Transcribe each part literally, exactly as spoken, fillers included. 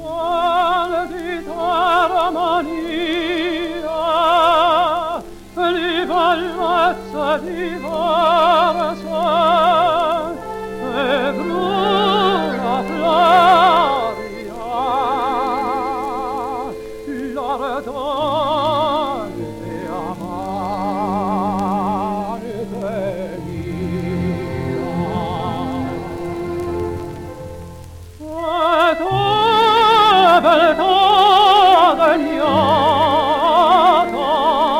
suono di tua armonia, di bellezza diversa, e bruna Flavia, l'ardente amante mia. E tu, beltà degnata,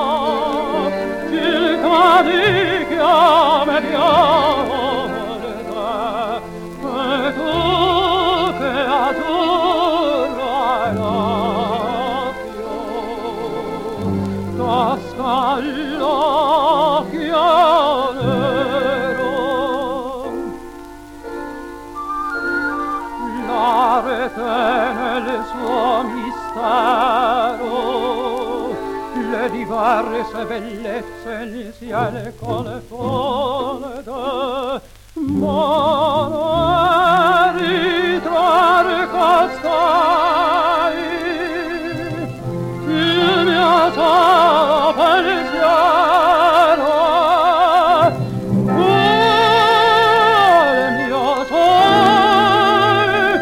città di chiame viola, e tu che azzurra l'occhio, tasca l'occhio nero. L'arte nel suo mistero, le diverse bellezze il cielo confonde, ma non ritrarre costai il mio solo pensiero, il mio solo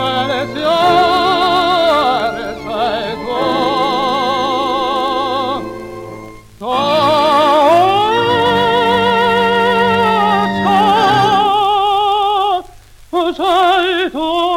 pensiero seguo. Sei tu